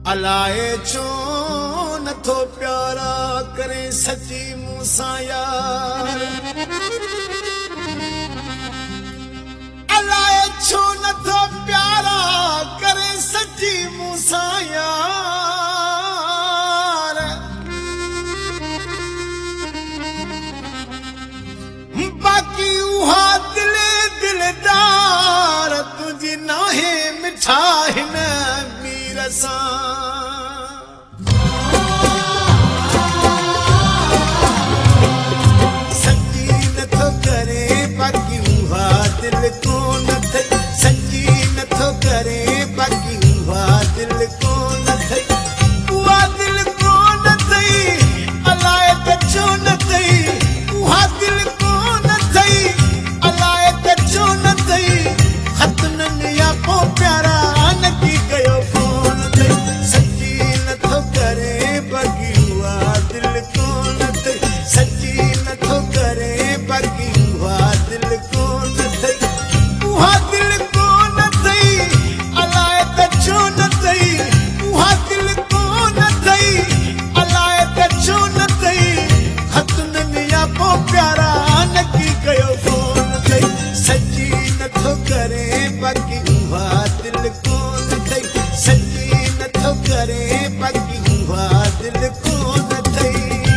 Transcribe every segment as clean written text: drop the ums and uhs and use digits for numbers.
अलाए छो नथो प्यारा करे सची मूंसां यार अलाए छो नथो प्यारा करे सची मूंसां यार बाक़ी उहा दिले दिलदार तुझी नाहे मिठा हिन मीर सां सची नथो करे बाक़ी उहा दिल कोन अथई सची नथो करे बाक़ी उहा दिल कोन अथई उहा दिल कोन अथई अलाए त छो न अथई उहा दिल कोन अथई अलाए त छो न अथई ख़त न या पोइ प्यारा न की कयो फोन अथई सची नथो करे बाक़ी उहा दिल कोन अथई सची नथो करे बाक़ी उहा दिल कोन अथई उहा दिल कोन अथई अलाए त छो न अथई उहा दिल कोन अथई अलाए त छो न अथई ख़त न या पोइ प्यारा न की कयो फोन अथई सची नथो करे बाक़ी उहा दिल कोन अथई सची नथो करे बाक़ी उहा दिल कोन अथई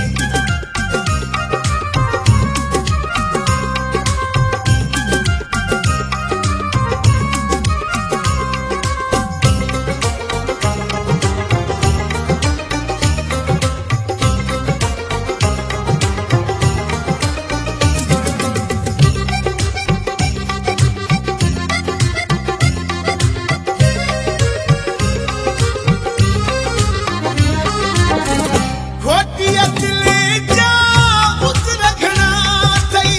खोटिया दिले जा उस रखना थई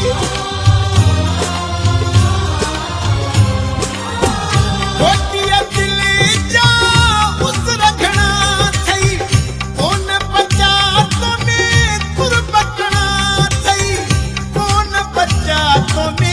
खोटिया दिले जा उस रखना थई कोन बचा तोने कुर्बतना थई कोन बचा तोने